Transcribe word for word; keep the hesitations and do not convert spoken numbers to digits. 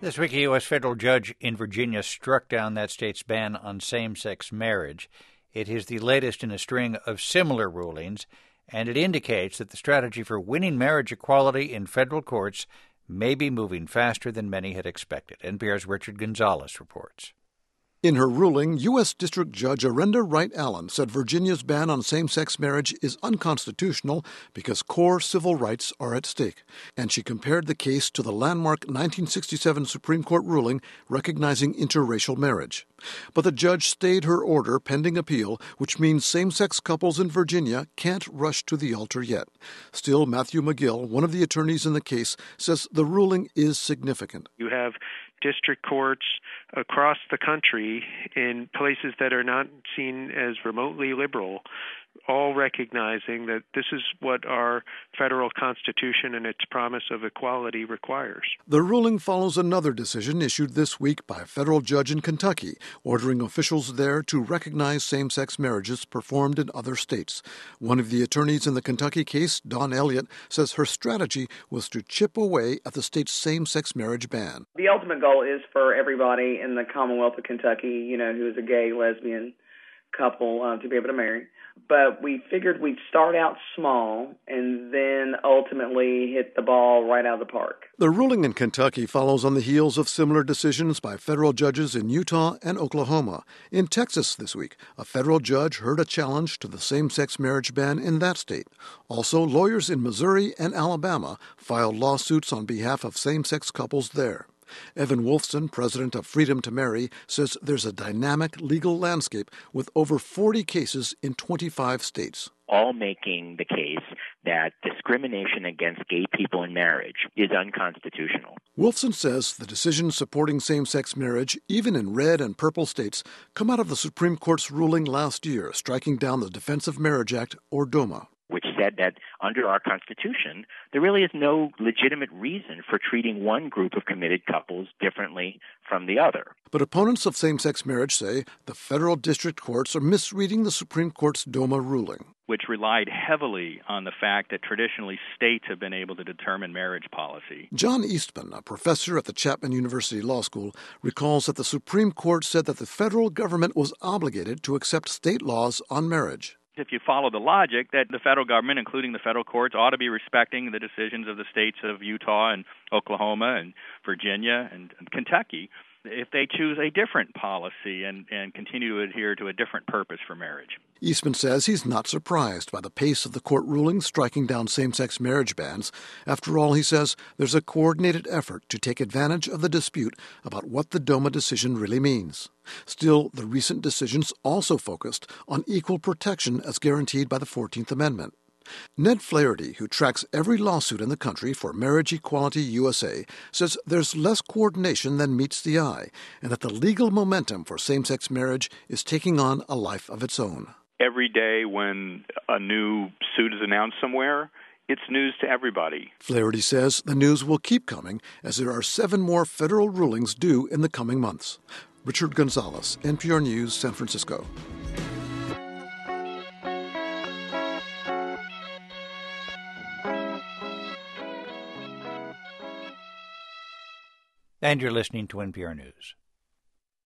This week, a U S federal judge in Virginia struck down that state's ban on same-sex marriage. It is the latest in a string of similar rulings, and it indicates that the strategy for winning marriage equality in federal courts may be moving faster than many had expected. N P R's Richard Gonzalez reports. In her ruling, U S. District Judge Arenda Wright-Allen said Virginia's ban on same-sex marriage is unconstitutional because core civil rights are at stake, and she compared the case to the landmark nineteen sixty-seven Supreme Court ruling recognizing interracial marriage. But the judge stayed her order pending appeal, which means same-sex couples in Virginia can't rush to the altar yet. Still, Matthew McGill, one of the attorneys in the case, says the ruling is significant. You have district courts across the country in places that are not seen as remotely liberal, all recognizing that this is what our federal Constitution and its promise of equality requires. The ruling follows another decision issued this week by a federal judge in Kentucky, ordering officials there to recognize same-sex marriages performed in other states. One of the attorneys in the Kentucky case, Dawn Elliott, says her strategy was to chip away at the state's same-sex marriage ban. The ultimate goal is for everybody in the Commonwealth of Kentucky, you know, who is a gay, lesbian couple uh, to be able to marry. But we figured we'd start out small and then ultimately hit the ball right out of the park. The ruling in Kentucky follows on the heels of similar decisions by federal judges in Utah and Oklahoma. In Texas this week, a federal judge heard a challenge to the same-sex marriage ban in that state. Also, lawyers in Missouri and Alabama filed lawsuits on behalf of same-sex couples there. Evan Wolfson, president of Freedom to Marry, says there's a dynamic legal landscape with over forty cases in twenty-five states. All making the case that discrimination against gay people in marriage is unconstitutional. Wolfson says the decisions supporting same-sex marriage, even in red and purple states, come out of the Supreme Court's ruling last year, striking down the Defense of Marriage Act, or DOMA, which said that under our Constitution, there really is no legitimate reason for treating one group of committed couples differently from the other. But opponents of same-sex marriage say the federal district courts are misreading the Supreme Court's DOMA ruling, which relied heavily on the fact that traditionally states have been able to determine marriage policy. John Eastman, a professor at the Chapman University Law School, recalls that the Supreme Court said that the federal government was obligated to accept state laws on marriage. If you follow the logic that the federal government, including the federal courts, ought to be respecting the decisions of the states of Utah and Oklahoma and Virginia and, and Kentucky, if they choose a different policy and, and continue to adhere to a different purpose for marriage. Eastman says he's not surprised by the pace of the court rulings striking down same-sex marriage bans. After all, he says, there's a coordinated effort to take advantage of the dispute about what the DOMA decision really means. Still, the recent decisions also focused on equal protection as guaranteed by the fourteenth Amendment. Ned Flaherty, who tracks every lawsuit in the country for Marriage Equality U S A, says there's less coordination than meets the eye, and that the legal momentum for same-sex marriage is taking on a life of its own. Every day when a new suit is announced somewhere, it's news to everybody. Flaherty says the news will keep coming as there are seven more federal rulings due in the coming months. Richard Gonzalez, N P R News, San Francisco. And you're listening to N P R News.